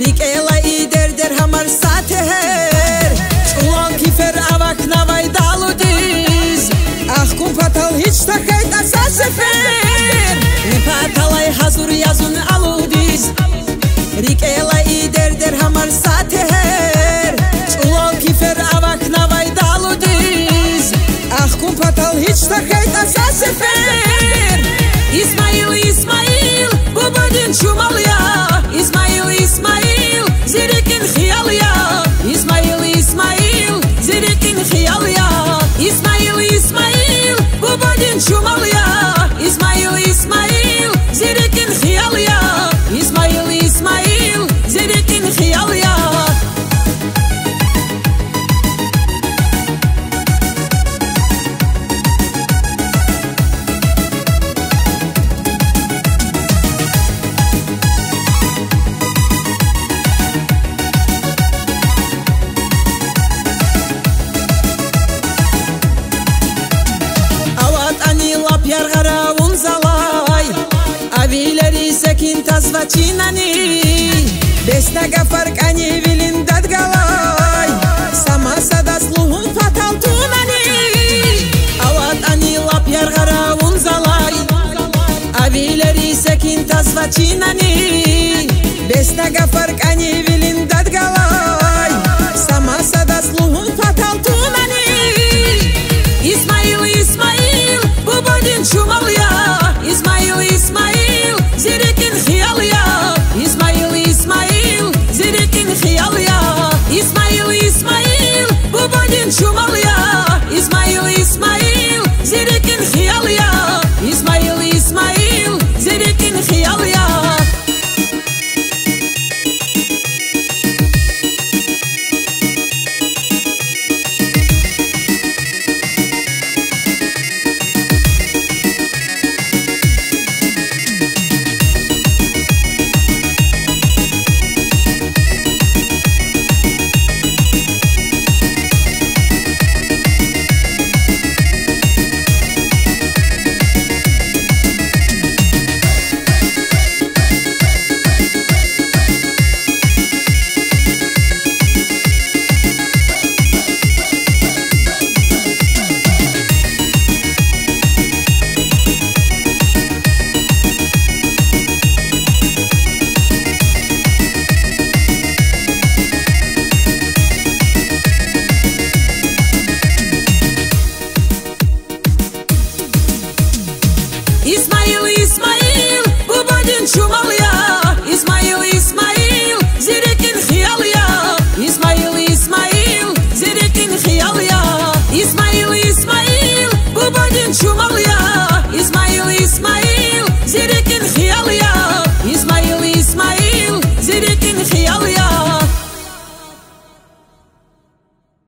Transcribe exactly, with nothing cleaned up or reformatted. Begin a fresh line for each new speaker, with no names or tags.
Rikela ider der hamar sateher Ulan kifer avak navay daludiz Ah kumpatal hiç takayt asa sefer Ripatalay hazur yazun aludiz Rikela ider der hamar sateher Ulan kifer avak navay daludiz Ah kumpatal hiç takayt asa sefer İsmail İsmail Bobadin çumal ya İsmail İsmail Zirikin hiyal ya İsmail İsmail Zirikin hiyal ya İsmail İsmail Bobadin çumal ya İsmail İsmail Zirikin hiyal ya İsmail İsmail Zirikin hiyal ya Yargara unzalay Avileri sekin tasvachinani Besnaga farkani vilin dadgalay Samasada sluhun fatal tunani Avat anilap yargara unzalay Avileri sekin tasvachinani Besnaga farkani vilin dadgalay Samasada sluhun fatal tunani İsmail İsmail Bobadin çumal ya İsmail İsmail Zirikin hiyal ya İsmail İsmail Zirikin hiyal ya İsmail İsmail Bobadin çumal ya